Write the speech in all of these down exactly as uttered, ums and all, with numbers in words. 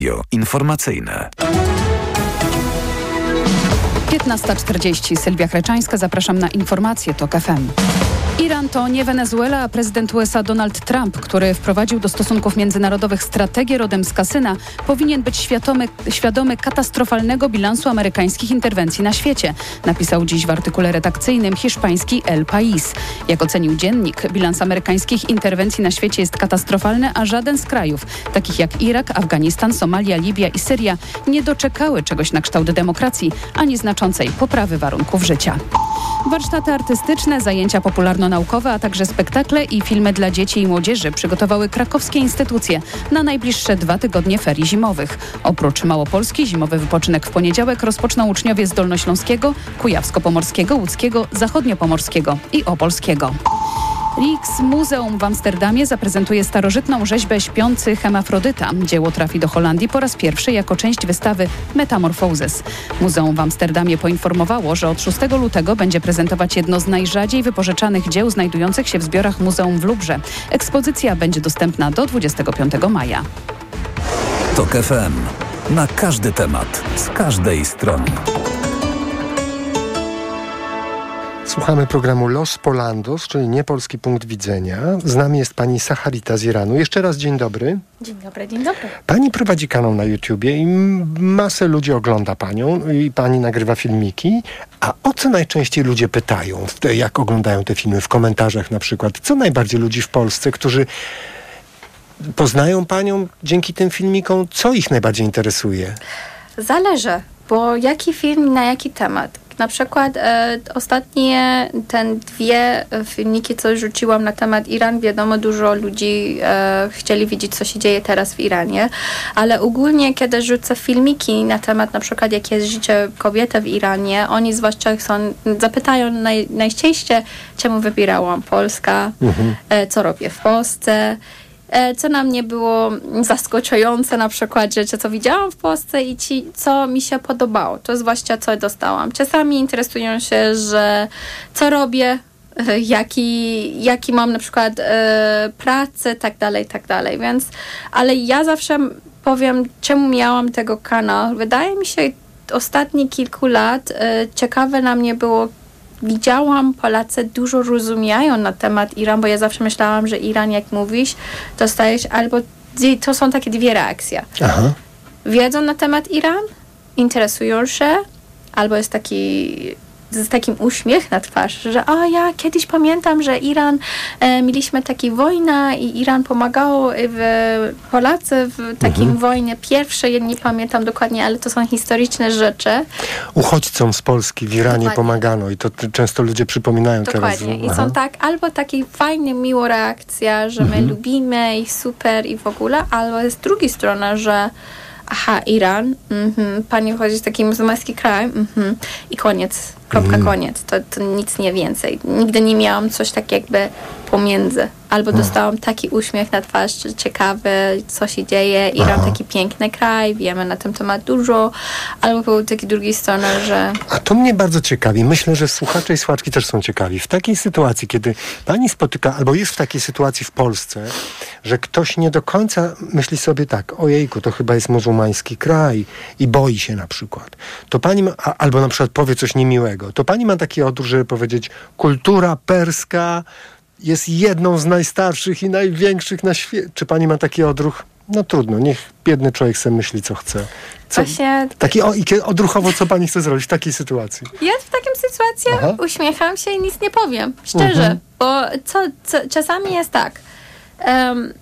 Informacyjne. piętnasta czterdzieści. Sylwia Chreczańska. Zapraszam na informacje TOK F M. Iran to nie Wenezuela, a prezydent U S A Donald Trump, który wprowadził do stosunków międzynarodowych strategię rodem z kasyna, powinien być świadomy, świadomy katastrofalnego bilansu amerykańskich interwencji na świecie, napisał dziś w artykule redakcyjnym hiszpański El País. Jak ocenił dziennik, bilans amerykańskich interwencji na świecie jest katastrofalny, a żaden z krajów, takich jak Irak, Afganistan, Somalia, Libia i Syria, nie doczekały czegoś na kształt demokracji, ani znaczącej poprawy warunków życia. Warsztaty artystyczne, zajęcia popularno-naukowe, a także spektakle i filmy dla dzieci i młodzieży przygotowały krakowskie instytucje na najbliższe dwa tygodnie ferii zimowych. Oprócz Małopolski zimowy wypoczynek w poniedziałek rozpoczną uczniowie z Dolnośląskiego, Kujawsko-Pomorskiego, Łódzkiego, Zachodnio-Pomorskiego i Opolskiego. Rijksmuseum w Amsterdamie zaprezentuje starożytną rzeźbę Śpiący Hemafrodyta. Dzieło trafi do Holandii po raz pierwszy jako część wystawy Metamorphoses. Muzeum w Amsterdamie poinformowało, że od szóstego lutego będzie prezentować jedno z najrzadziej wypożyczanych dzieł znajdujących się w zbiorach muzeum w Lubrze. Ekspozycja będzie dostępna do dwudziestego piątego maja. TOK F M. Na każdy temat, z każdej strony. Słuchamy programu Los Polandos, czyli niepolski punkt widzenia. Z nami jest pani Sacharita z Iranu. Jeszcze raz dzień dobry. Dzień dobry, dzień dobry. Pani prowadzi kanał na YouTubie i masę ludzi ogląda panią i pani nagrywa filmiki. A o co najczęściej ludzie pytają, jak oglądają te filmy, w komentarzach na przykład? Co najbardziej ludzi w Polsce, którzy poznają panią dzięki tym filmikom? Co ich najbardziej interesuje? Zależy, bo jaki film na jaki temat. Na przykład e, ostatnie ten dwie filmiki, co rzuciłam na temat Iran, wiadomo, dużo ludzi e, chcieli widzieć, co się dzieje teraz w Iranie, ale ogólnie, kiedy rzucę filmiki na temat na przykład, jakie jest życie kobiety w Iranie, oni zwłaszcza są, zapytają naj, najczęściej, czemu wybierałam Polskę, mhm. e, co robię w Polsce, co na mnie było zaskakujące, na przykład rzeczy, co widziałam w Polsce i ci, co mi się podobało. To zwłaszcza, co dostałam. Czasami interesują się, że co robię, jaki, jaki mam na przykład e, pracę, tak dalej, tak dalej. Więc, ale ja zawsze powiem, czemu miałam tego kanał. Wydaje mi się, ostatnie kilku lat e, ciekawe na mnie było, widziałam, Polacy dużo rozumieją na temat Iran, bo ja zawsze myślałam, że Iran, jak mówisz, dostajesz albo, to są takie dwie reakcje. Aha. Wiedzą na temat Iran, interesują się, albo jest taki z takim uśmiech na twarz, że o, ja kiedyś pamiętam, że Iran, e, mieliśmy taką wojnę i Iran pomagał w, Polacy w takim mhm. wojnie pierwszej, ja nie pamiętam dokładnie, ale to są historyczne rzeczy. Uchodźcom z Polski w Iranie dokładnie pomagano i to t- często ludzie przypominają dokładnie. teraz. I są tak, albo taka fajna, miła reakcja, że mhm. my lubimy ich super i w ogóle, albo jest druga strona, że aha, Iran, mhm, pani chodzi z taki muzułmański kraj mhm, i koniec. Kropka, mm. koniec. To, to nic nie więcej. Nigdy nie miałam coś tak jakby pomiędzy. Albo dostałam taki uśmiech na twarz, ciekawy, co się dzieje. Iran Aha. taki piękny kraj, wiemy na ten temat dużo. Albo był taki drugiej strony, że... A to mnie bardzo ciekawi. Myślę, że słuchacze i słuchaczki też są ciekawi. W takiej sytuacji, kiedy pani spotyka, albo jest w takiej sytuacji w Polsce, że ktoś nie do końca myśli sobie tak, ojejku, to chyba jest muzułmański kraj i boi się na przykład. To pani ma, albo na przykład powie coś niemiłego. To pani ma taki odruch, żeby powiedzieć, kultura perska jest jedną z najstarszych i największych na świecie. Czy pani ma taki odruch? No trudno, niech biedny człowiek sobie myśli, co chce. Co, Właśnie... Taki o, i odruchowo, co pani chce zrobić w takiej sytuacji? Ja w takiej sytuacji Aha. uśmiecham się i nic nie powiem. Szczerze. Mhm. Bo co, co, czasami jest tak. Um,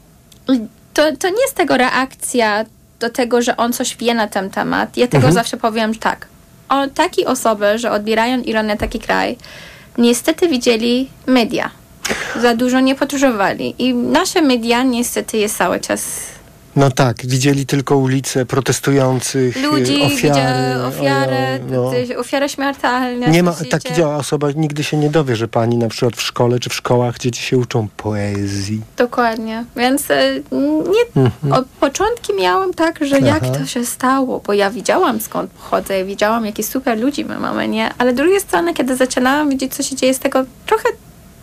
to, to nie jest tego reakcja do tego, że on coś wie na ten temat. Ja tego mhm. zawsze powiem, że tak. O, takie osoby, że odbierają Iran na taki kraj, niestety widzieli media. Za dużo nie podróżowali. I nasze media niestety jest cały czas... No tak, widzieli tylko ulice protestujących, ludzi, ofiary. ofiary, no. ofiary śmiertelne. Nie ma, taka osoba nigdy się nie dowie, że pani na przykład w szkole czy w szkołach dzieci się uczą poezji. Dokładnie. Więc nie, mhm. od początku miałam tak, że Aha. jak to się stało, bo ja widziałam skąd pochodzę, ja widziałam jakie super ludzi my mamy, nie? Ale z drugiej strony, kiedy zaczynałam widzieć, co się dzieje z tego, trochę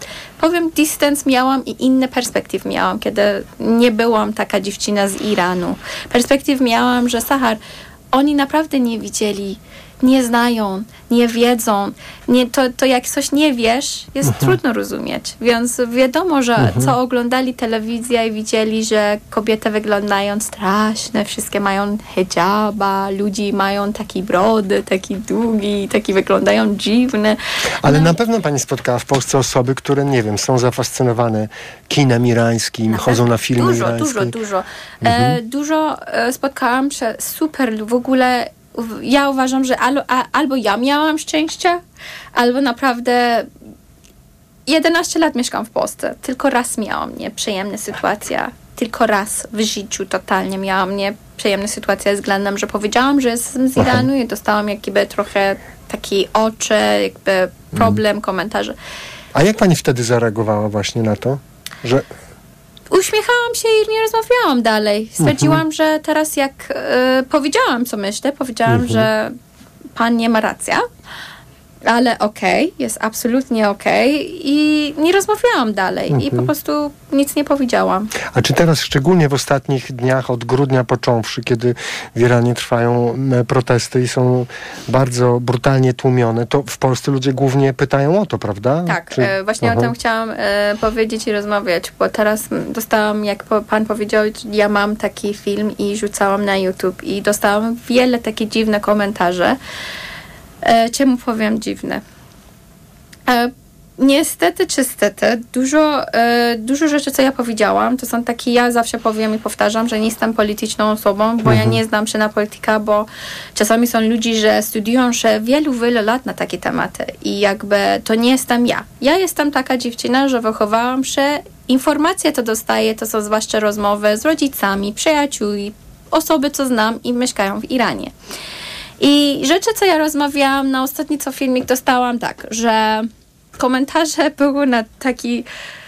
powiem, dystans miałam i inny perspektyw miałam, kiedy nie byłam taka dziewczyna z Iranu. Perspektyw miałam, że Sahar, oni naprawdę nie widzieli, nie znają, nie wiedzą. Nie, to, to jak coś nie wiesz, jest mhm. trudno rozumieć. Więc wiadomo, że mhm. co oglądali telewizję i widzieli, że kobiety wyglądają straszne, wszystkie mają hijaba, ludzi mają takie brody, takie długi, takie wyglądają dziwne. Ale no. na pewno pani spotkała w Polsce osoby, które, nie wiem, są zafascynowane kinem irańskim, na chodzą na filmy dużo, irańskie. Dużo, dużo, dużo. Mhm. E, dużo e, spotkałam się super w ogóle. Ja uważam, że albo, a, albo ja miałam szczęście, albo naprawdę jedenaście lat mieszkam w Polsce. Tylko raz miałam nieprzyjemna sytuacja. Tylko raz w życiu totalnie miałam nieprzyjemną sytuację względem, że powiedziałam, że jestem z Iranu i dostałam jakby trochę takie oczy, jakby problem, hmm. komentarze. A jak pani wtedy zareagowała właśnie na to, że... Uśmiechałam się i nie rozmawiałam dalej. Stwierdziłam, uh-huh. że teraz jak y, powiedziałam, co myślę, powiedziałam, uh-huh. że pan nie ma racja, ale okej, okay, jest absolutnie okej okay, i nie rozmawiałam dalej uh-huh. i po prostu nic nie powiedziałam. A czy teraz szczególnie w ostatnich dniach, od grudnia począwszy, kiedy w Iranie trwają protesty i są bardzo brutalnie tłumione, to w Polsce ludzie głównie pytają o to, prawda? Tak, czy... e, właśnie uh-huh. o tym chciałam e, powiedzieć i rozmawiać, bo teraz dostałam, jak po, pan powiedział, ja mam taki film i rzucałam na YouTube i dostałam wiele takich dziwnych komentarzy. E, czemu powiem dziwne? E, niestety czy stety, dużo, e, dużo rzeczy, co ja powiedziałam, to są takie, ja zawsze powiem i powtarzam, że nie jestem polityczną osobą, bo mhm. ja nie znam się na polityka, bo czasami są ludzie, że studiują się wielu, wielu lat na takie tematy i jakby to nie jestem ja. Ja jestem taka dziewczyna, że wychowałam się, informacje, co dostaję, to są zwłaszcza rozmowy z rodzicami, przyjaciółmi, osoby, co znam i mieszkają w Iranie. I rzeczy, co ja rozmawiałam, na ostatni co filmik dostałam tak, że komentarze były na taki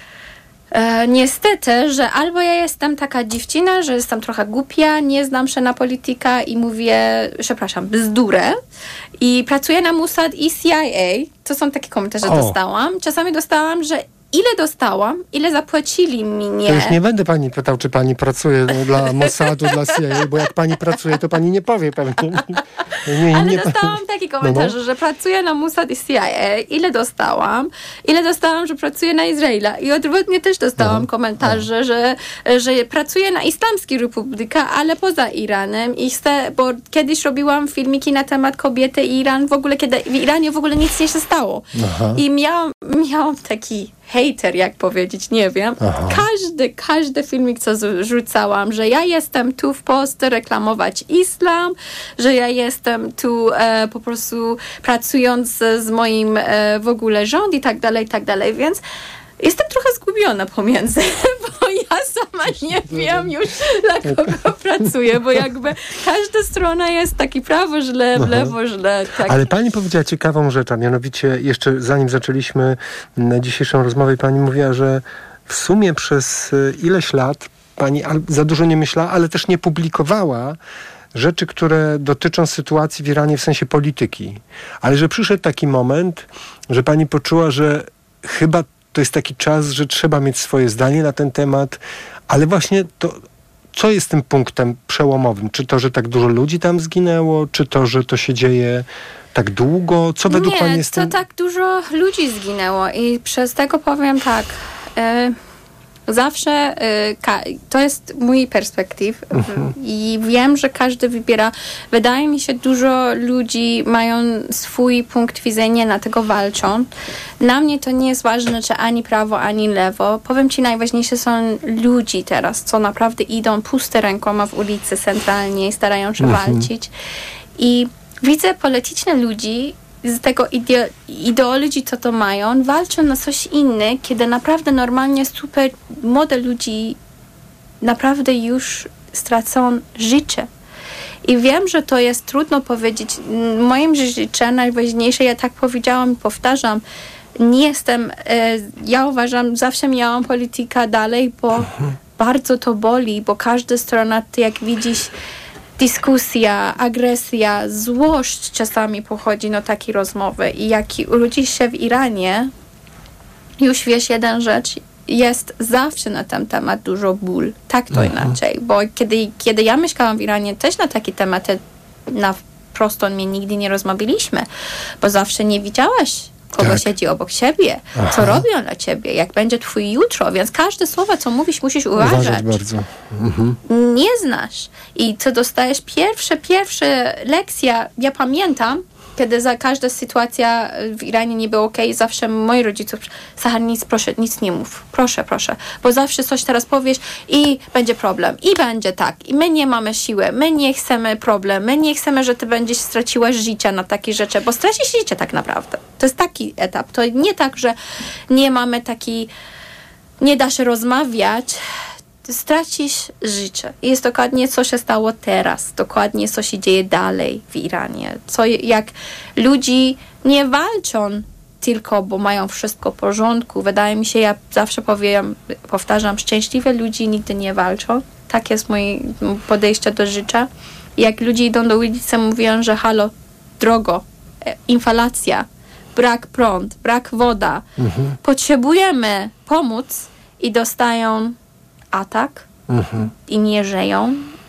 e, niestety, że albo ja jestem taka dziewczyna, że jestem trochę głupia, nie znam się na polityka i mówię, przepraszam, bzdurę i pracuję na Mossad i C I A. To są takie komentarze, o. dostałam. Czasami dostałam, że ile dostałam, ile zapłacili mi, nie. To już nie będę pani pytał, czy pani pracuje dla Mossadu, dla C I A, bo jak pani pracuje, to pani nie powie pewnie. Nie, nie, Ale nie, dostałam takie komentarze, no, no. że pracuję na Mossad i C I A. Ile dostałam? Ile dostałam, że pracuję na Izraela? I odwrotnie też dostałam no, komentarze, no. że, że pracuję na Islamskiej Republice, ale poza Iranem. I chcę, bo kiedyś robiłam filmiki na temat kobiety i Iran, w ogóle kiedy w Iranie w ogóle nic nie się stało. Aha. I miałam, miałam taki hater, jak powiedzieć, nie wiem. Aha. Każdy, każdy filmik, co rzucałam, że ja jestem tu w Polsce reklamować islam, że ja jestem tu e, po prostu pracując z moim e, w ogóle rząd i tak dalej, i tak dalej, więc jestem trochę zgubiona pomiędzy, bo ja sama nie wiem już, dla kogo pracuję, bo jakby każda strona jest taki prawo źle, w lewo źle. Tak. Ale pani powiedziała ciekawą rzecz, a mianowicie jeszcze zanim zaczęliśmy dzisiejszą rozmowę, pani mówiła, że w sumie przez ileś lat pani za dużo nie myślała, ale też nie publikowała rzeczy, które dotyczą sytuacji w Iranie w sensie polityki. Ale że przyszedł taki moment, że pani poczuła, że chyba to jest taki czas, że trzeba mieć swoje zdanie na ten temat, ale właśnie to, co jest tym punktem przełomowym? Czy to, że tak dużo ludzi tam zginęło? Czy to, że to się dzieje tak długo? Co według Nie, pani jest tym? Nie, to tak dużo ludzi zginęło i przez tego powiem tak, e, zawsze y, ka- to jest mój perspektyw mhm. i wiem, że każdy wybiera. Wydaje mi się, dużo ludzi mają swój punkt widzenia, na tego walczą. Dla mnie to nie jest ważne, czy ani prawo, ani lewo. Powiem ci, najważniejsze są ludzi teraz, co naprawdę idą puste rękoma w ulicy centralnie i starają się mhm. walczyć. I widzę polityczne ludzi z tego ide- ideologii, co to mają, walczą na coś inne, kiedy naprawdę normalnie super młode ludzi naprawdę już stracą życie. I wiem, że to jest trudno powiedzieć. Moim życiu najważniejsze, ja tak powiedziałam i powtarzam, nie jestem, e, ja uważam, zawsze miałam politykę dalej, bo mhm. bardzo to boli, bo każda strona, ty jak widzisz, dyskusja, agresja, złość czasami pochodzi na takie rozmowy i jak urodzisz się w Iranie, już wiesz jeden rzecz, jest zawsze na ten temat dużo ból, tak to mhm. inaczej, bo kiedy, kiedy ja mieszkałam w Iranie, też na taki temat na prosto mnie nigdy nie rozmawialiśmy, bo zawsze nie widziałaś, kogo tak. siedzi obok ciebie, Aha. co robią dla ciebie, jak będzie twój jutro, więc każde słowo, co mówisz, musisz uważać. Uważać bardzo. Mhm. Nie znasz. I ty dostajesz pierwsze, pierwsze lekcje, ja pamiętam, kiedy za każda sytuacja w Iranie nie było okej, okay, zawsze moi rodziców, Sahar, nic, proszę, nic nie mów. Proszę, proszę. Bo zawsze coś teraz powiesz i będzie problem. I będzie tak. I my nie mamy siły. My nie chcemy problem. My nie chcemy, że ty będziesz straciła życie na takie rzeczy, bo stracisz życie tak naprawdę. To jest taki etap. To nie tak, że nie mamy taki, nie da się rozmawiać, stracisz życie. I jest dokładnie, co się stało teraz. Dokładnie, co się dzieje dalej w Iranie. Co, jak ludzie nie walczą tylko, bo mają wszystko w porządku. Wydaje mi się, ja zawsze powiem, powtarzam, szczęśliwe ludzie nigdy nie walczą. Tak jest moje podejście do życia. Jak ludzie idą do ulicy, mówią, że halo, drogo, inflacja, brak prąd, brak woda. Mhm. Potrzebujemy pomóc i dostają atak mhm. i nie żyją.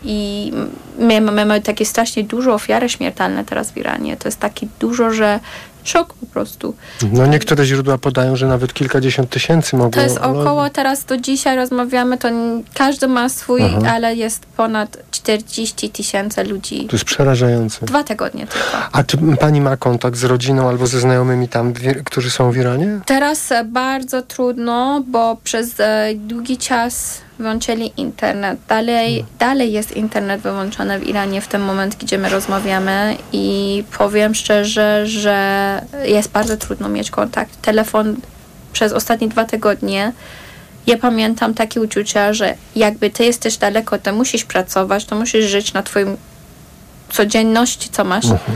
I my mamy takie strasznie dużo ofiary śmiertelne teraz w Iranie. To jest taki dużo, że szok po prostu. No niektóre źródła podają, że nawet kilkadziesiąt tysięcy mogło... To jest około, teraz do dzisiaj rozmawiamy, to każdy ma swój, Aha. ale jest ponad czterdzieści tysięcy ludzi. To jest przerażające. Dwa tygodnie tylko. A czy pani ma kontakt z rodziną albo ze znajomymi tam, którzy są w Iranie? Teraz bardzo trudno, bo przez e, długi czas wyłączyli internet. Dalej, hmm. dalej jest internet wyłączony w Iranie w tym momencie, gdzie my rozmawiamy i powiem szczerze, że jest bardzo trudno mieć kontakt. Telefon przez ostatnie dwa tygodnie, ja pamiętam takie uczucia, że jakby ty jesteś daleko, to musisz pracować, to musisz żyć na twoim codzienności, co masz. Hmm.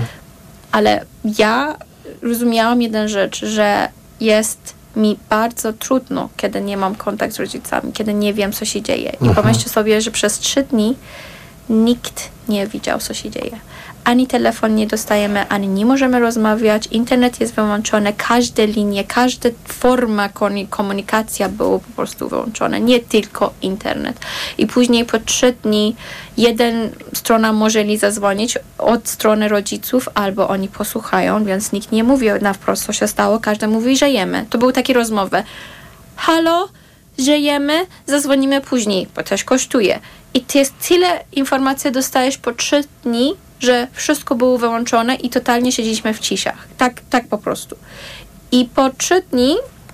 Ale ja rozumiałam jedną rzecz, że jest mi bardzo trudno, kiedy nie mam kontaktu z rodzicami, kiedy nie wiem, co się dzieje. I uh-huh. pomyślcie sobie, że przez trzy dni nikt nie widział, co się dzieje. Ani telefon nie dostajemy, ani nie możemy rozmawiać. Internet jest wyłączony, każde linie, każda forma komunikacji była po prostu wyłączona. Nie tylko internet. I później po trzy dni jeden strona może zadzwonić od strony rodziców, albo oni posłuchają, więc nikt nie mówi na wprost, co się stało. Każdy mówi, że jemy. To były takie rozmowy. Halo, żyjemy, zadzwonimy później, bo też kosztuje. I to jest tyle informacji dostajesz po trzy dni, że wszystko było wyłączone i totalnie siedzieliśmy w ciszach. Tak, tak po prostu. I po trzy dni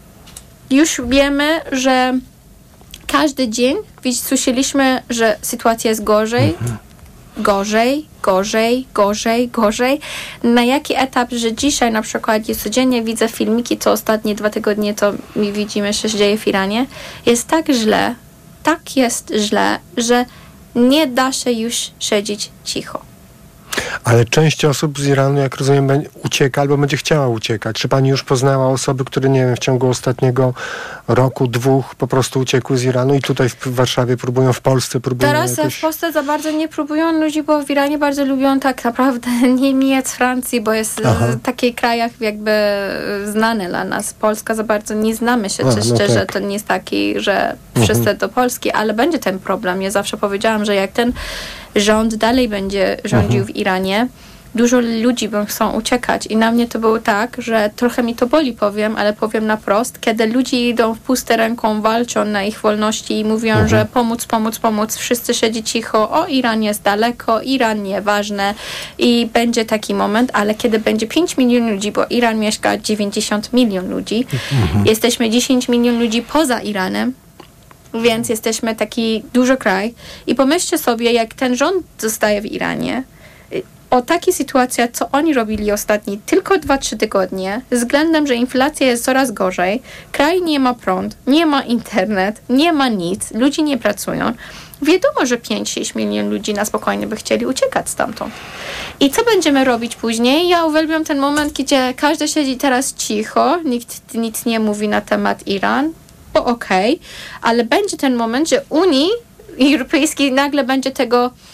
już wiemy, że każdy dzień słyszeliśmy, że sytuacja jest gorzej, mhm. gorzej, gorzej, gorzej, gorzej. Na jaki etap, że dzisiaj na przykład jest codziennie widzę filmiki, co ostatnie dwa tygodnie to mi widzimy, że się dzieje w Iranie, jest tak źle, tak jest źle, że nie da się już siedzieć cicho. Ale część osób z Iranu, jak rozumiem, ucieka albo będzie chciała uciekać. Czy pani już poznała osoby, które, nie wiem, w ciągu ostatniego roku, dwóch po prostu uciekły z Iranu i tutaj w Warszawie próbują, w Polsce próbują Teraz jakoś... w Polsce za bardzo nie próbują ludzi, bo w Iranie bardzo lubią tak naprawdę Niemiec, Francji, bo jest Aha. w takich krajach jakby znane dla nas. Polska za bardzo nie znamy się, czy no szczerze, tak. to nie jest taki, że wszyscy mhm. do Polski, ale będzie ten problem. Ja zawsze powiedziałam, że jak ten rząd dalej będzie rządził mhm. w Iranie, dużo ludzi chcą uciekać i na mnie to było tak, że trochę mi to boli, powiem, ale powiem na prost, kiedy ludzie idą w puste ręką, walczą na ich wolności i mówią, mhm. że pomóc, pomóc, pomóc, wszyscy siedzi cicho, o Iran jest daleko, Iran nieważne i będzie taki moment, ale kiedy będzie pięć milionów ludzi, bo Iran mieszka dziewięćdziesiąt milionów ludzi, mhm. jesteśmy dziesięć milionów ludzi poza Iranem, więc jesteśmy taki duży kraj i pomyślcie sobie, jak ten rząd zostaje w Iranie, o takiej sytuacji, co oni robili ostatni tylko dwa trzy tygodnie, względem, że inflacja jest coraz gorzej, kraj nie ma prąd, nie ma internet, nie ma nic, ludzie nie pracują. Wiadomo, że pięć sześć milionów ludzi na spokojnie by chcieli uciekać stamtąd. I co będziemy robić później? Ja uwielbiam ten moment, gdzie każdy siedzi teraz cicho, nikt nic nie mówi na temat Iran, bo okej, okay, ale będzie ten moment, że Unii Europejskiej nagle będzie tego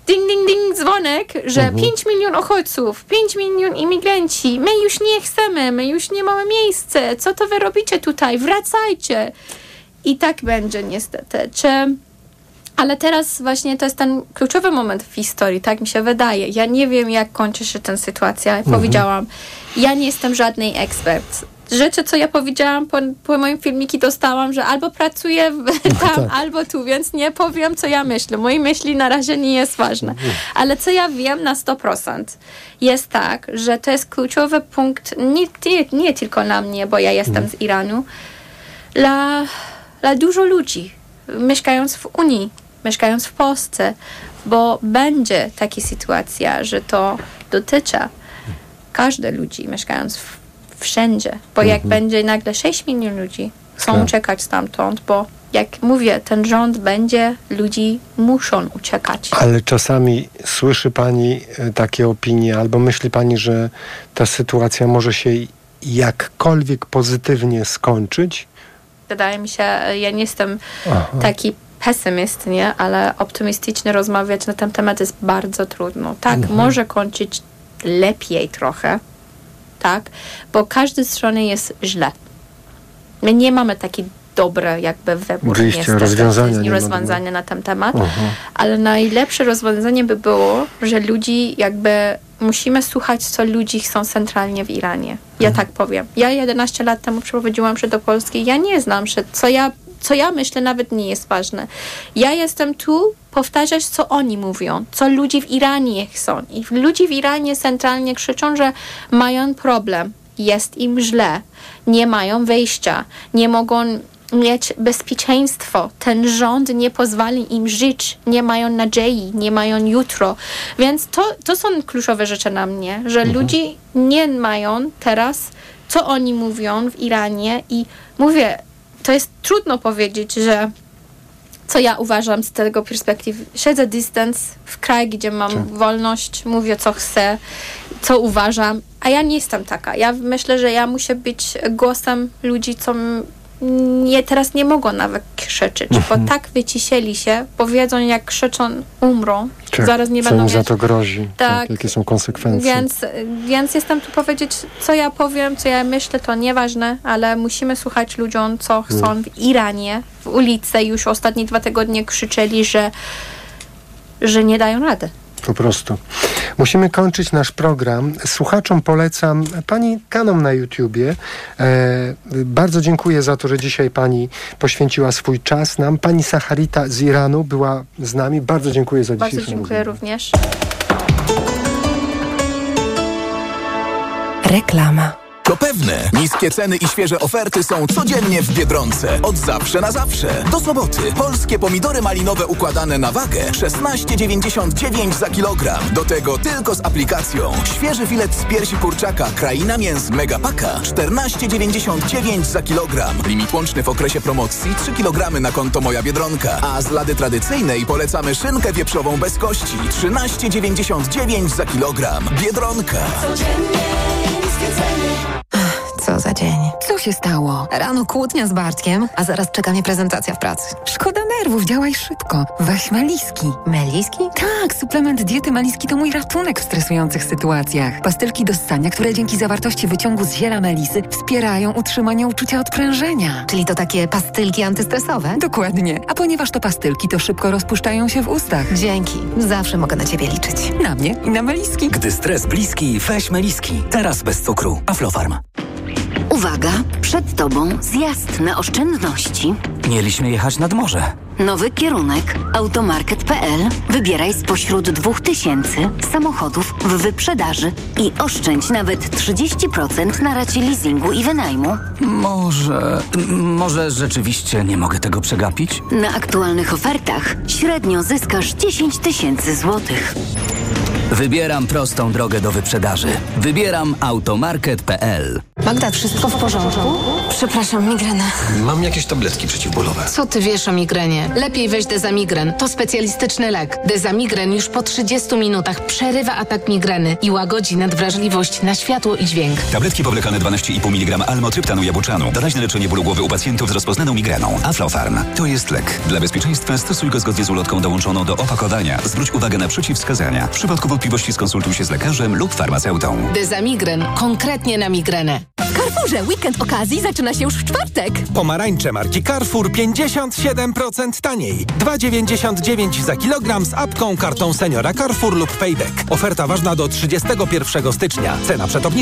ding, ding, ding, dzwonek, że Mhm. pięć milionów uchodźców, pięć milionów imigranci, my już nie chcemy, my już nie mamy miejsca, co to wy robicie tutaj, wracajcie. I tak będzie niestety. Czy... Ale teraz właśnie to jest ten kluczowy moment w historii, tak mi się wydaje. Ja nie wiem, jak kończy się ta sytuacja. Mhm. Powiedziałam, ja nie jestem żadnej ekspert. Rzeczy, co ja powiedziałam po, po moim filmiki, dostałam, że albo pracuję w, tam, tak. albo tu, więc nie powiem, co ja myślę. Moje myśli na razie nie jest ważne. Ale co ja wiem na sto procent jest tak, że to jest kluczowy punkt nie, nie, nie tylko dla mnie, bo ja jestem z Iranu, dla, dla dużo ludzi mieszkając w Unii, mieszkając w Polsce, bo będzie taka sytuacja, że to dotyczy każdych ludzi mieszkając w, wszędzie, bo jak mhm. będzie nagle sześć milionów ludzi chcą tak. uciekać stamtąd, bo jak mówię, ten rząd będzie, ludzi muszą uciekać. Ale czasami słyszy pani takie opinie, albo myśli pani, że ta sytuacja może się jakkolwiek pozytywnie skończyć? Wydaje mi się, ja nie jestem Aha. taki pesymist, nie? Ale optymistycznie rozmawiać na ten temat jest bardzo trudno. Tak, mhm. może kończyć lepiej trochę, tak? Bo każda strona jest źle. My nie mamy taki dobre jakby wybór, niestety, rozwiązania, rozwiązania na ten temat, uh-huh. ale najlepsze rozwiązanie by było, że ludzi jakby musimy słuchać, co ludzi chcą centralnie w Iranie. Ja uh-huh. tak powiem. Ja jedenaście lat temu przeprowadziłam się do Polski. Ja nie znam się. Co ja, co ja myślę, nawet nie jest ważne. Ja jestem tu powtarzać, co oni mówią, co ludzie w Iranie chcą. I ludzie w Iranie centralnie krzyczą, że mają problem. Jest im źle. Nie mają wyjścia. Nie mogą mieć bezpieczeństwo. Ten rząd nie pozwoli im żyć. Nie mają nadziei, nie mają jutro. Więc to, to są kluczowe rzeczy na mnie, że mhm. ludzie nie mają teraz, co oni mówią w Iranie i mówię, to jest trudno powiedzieć, że co ja uważam z tego perspektywy. Siedzę dystans w kraju, gdzie mam Czy? wolność, mówię, co chcę, co uważam, a ja nie jestem taka. Ja myślę, że ja muszę być głosem ludzi, co nie, teraz nie mogą nawet krzyczeć, mhm. bo tak wyciszyli się, powiedzą, jak krzyczą, umrą. Tak, zaraz nie co będą im mieć... za to grozi, tak, tak, jakie są konsekwencje. Więc, więc jestem tu powiedzieć, co ja powiem, co ja myślę, to nieważne, ale musimy słuchać ludziom, co chcą hmm. w Iranie, w ulicy. Już ostatnie dwa tygodnie krzyczeli, że, że nie dają rady. Po prostu. Musimy kończyć nasz program. Słuchaczom polecam pani kanał na YouTubie. E, bardzo dziękuję za to, że dzisiaj pani poświęciła swój czas nam. Pani Sacharita z Iranu była z nami. Bardzo dziękuję za dzisiejszą rozmowę. Bardzo dziękuję rozmowę. również. Reklama. To pewne. Niskie ceny i świeże oferty są codziennie w Biedronce. Od zawsze na zawsze. Do soboty. Polskie pomidory malinowe układane na wagę szesnaście dziewięćdziesiąt dziewięć za kilogram. Do tego tylko z aplikacją. Świeży filet z piersi kurczaka Kraina Mięs Megapaka czternaście dziewięćdziesiąt dziewięć za kilogram. Limit łączny w okresie promocji trzy kilogramy na konto Moja Biedronka. A z lady tradycyjnej polecamy szynkę wieprzową bez kości trzynaście dziewięćdziesiąt dziewięć za kilogram. Biedronka. Codziennie niskie ceny. Co za dzień. Co się stało? Rano kłótnia z Bartkiem, a zaraz czeka mnie prezentacja w pracy. Szkoda nerwów, działaj szybko. Weź Meliski. Meliski? Tak, suplement diety Meliski to mój ratunek w stresujących sytuacjach. Pastylki do ssania, które dzięki zawartości wyciągu z ziela melisy wspierają utrzymanie uczucia odprężenia. Czyli to takie pastylki antystresowe? Dokładnie. A ponieważ to pastylki, to szybko rozpuszczają się w ustach. Dzięki. Zawsze mogę na ciebie liczyć. Na mnie i na Meliski. Gdy stres bliski, weź Meliski. Teraz bez cukru. Aflofarm. Uwaga, przed Tobą zjazd na oszczędności. Mieliśmy jechać nad morze. Nowy kierunek automarket kropka pe el. Wybieraj spośród dwóch tysięcy samochodów w wyprzedaży i oszczędź nawet trzydzieści procent na racie leasingu i wynajmu. Może... może rzeczywiście nie mogę tego przegapić? Na aktualnych ofertach średnio zyskasz dziesięć tysięcy złotych. Wybieram prostą drogę do wyprzedaży. Wybieram automarket kropka pe el. Magda, wszystko w porządku? Przepraszam, migrena. Mam jakieś tabletki przeciwbólowe. Co ty wiesz o migrenie? Lepiej weź Dezamigren. To specjalistyczny lek. Dezamigren już po trzydziestu minutach przerywa atak migreny i łagodzi nadwrażliwość na światło i dźwięk. Tabletki powlekane dwanaście i pół miligrama almotryptanu jabłczanu. Doraźne leczenie bólu głowy u pacjentów z rozpoznaną migreną. Aflofarm. To jest lek. Dla bezpieczeństwa stosuj go zgodnie z ulotką dołączoną do opakowania. Zwróć uwagę na przeciwwskazania. W przypadku wątpliwości skonsultuj się z lekarzem lub farmaceutą. Dezamigren. Konkretnie na migrenę. W Carrefourze weekend okazji zaczyna się już w czwartek. Pomarańcze marki Carrefour pięćdziesiąt siedem procent taniej. dwa dziewięćdziesiąt dziewięć za kilogram z apką, kartą seniora Carrefour lub Payback. Oferta ważna do trzydziestego pierwszego stycznia. Cena przed obniżką